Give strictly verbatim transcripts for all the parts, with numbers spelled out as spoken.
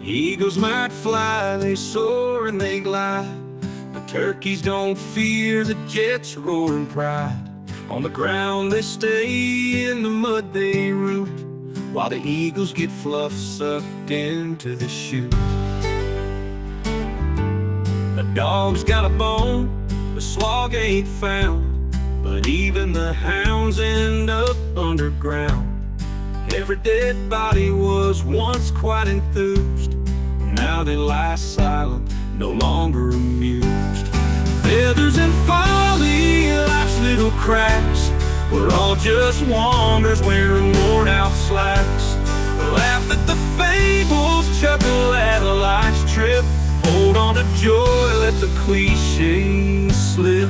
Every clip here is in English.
Eagles might fly, they soar and they glide, but turkeys don't fear the jet's roaring pride. On the ground they stay, in the mud they root, while the eagles get fluff sucked into the chute. The dog's got a bone, the slog ain't found, but even the hounds end up underground. Every dead body was once quite enthused, now they lie silent, no longer amused. Feathers and folly, life's little cracks, we're all just wanderers wearing worn out slacks. Laugh at the fables, chuckle at a life's trip, hold on to joy, let the cliches slip.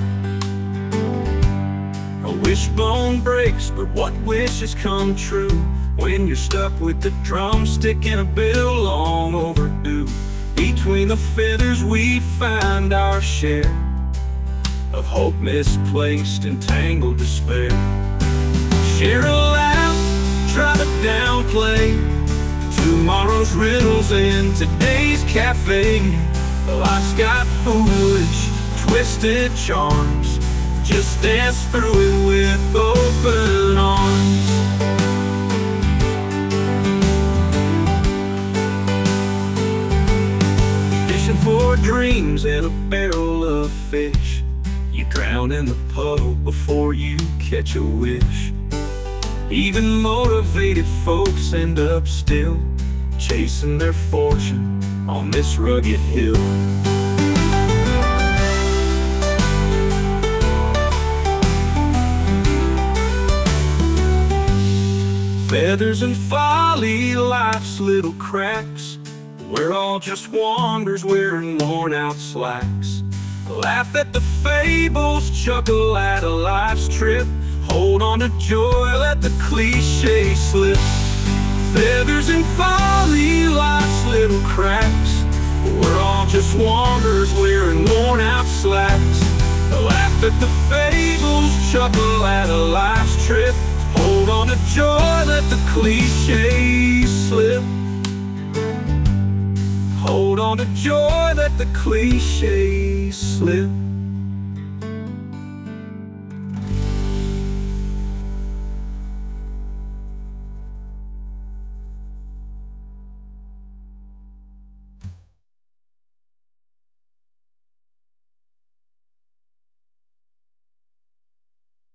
A wishbone breaks, but what wishes come true when you're stuck with the drumstick and a bill long overdue? Between the feathers we find our share of hope misplaced and tangled despair. Share a laugh, try to downplay tomorrow's riddles in today's cafe. Life's got foolish, twisted charms, just dance through it with open arms. Fishing for dreams in a barrel of fish, you drown in the puddle before you catch a wish. Even motivated folks end up still, chasing their fortune on this rugged hill. Feathers and folly, life's little cracks, we're all just wanderers wearing worn out slacks. Laugh at the fables, chuckle at a life's trip, hold on to joy, let the cliche slip. Feathers and folly, life's little cracks, we're all just wanderers wearing worn out slacks. Laugh at the fables, chuckle at a life's trip, hold on to joy, let the cliches slip. Hold on to joy, let the cliches slip.